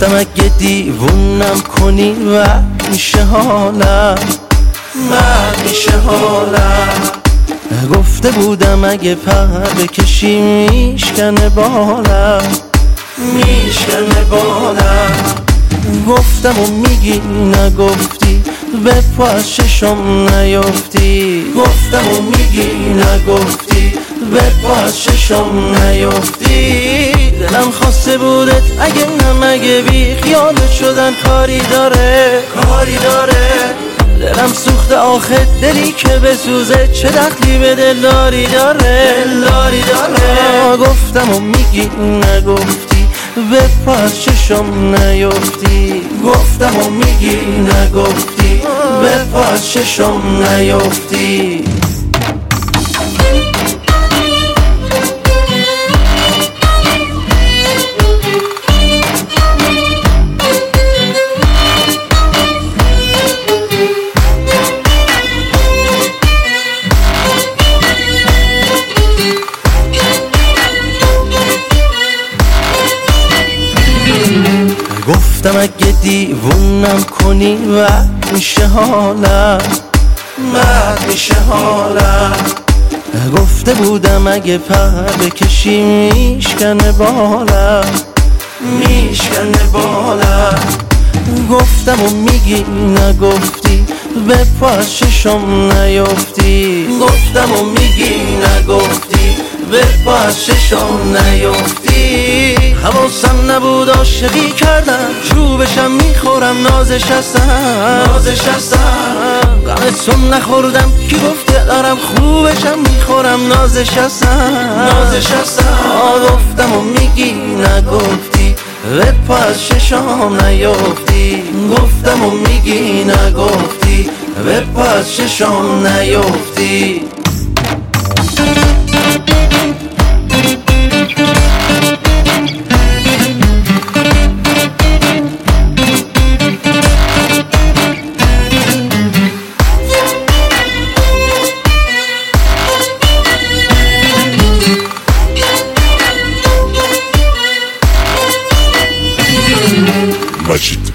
گفتم اگه دیوونم کنی و میشه حالم، بعد میشه حالم. گفته بودم اگه پر بکشی میشکنه بالم، میشکنه بالم. گفتم و میگی نگفتی، به پا از چشم نیفتی. گفتم و میگی نگفتی، به پا از چشم نیفتی. دلم خواسته بودت اگه نمگه بی خیالت شدن کاری داره، کاری داره. دلم سوخته آخه دلی که بسوزه چه دخلی به دلداری داره، دلداری داره. گفتم و میگی نگفتی، به پا از چشم نیفتی. گفتم و میگی نگفتی، به پا از چشم نیفتی. گفتم اگه دیوونم کنی و میشه حالم، بعد میشه حالم. گفته بودم اگه پر بکشی میشکنه بالم، میشکنه بالم. گفتم و میگی نگفتی، به پا از چشم نیفتی. گفتم و میگی نگفتی، به پا از چشم نیفتی. حواسم نبود عاشقی کردم، چوبشم میخورم نازش هستم، نازش هستم. غمتون نخوردم کی گفته دارم، خوبشم میخورم نازش هستم، نازش هستم. گفتم و میگی نگفتی، به پا از چشم نیفتی. گفتم و میگی نگفتی، به پا از چشم نیفتی. Majid.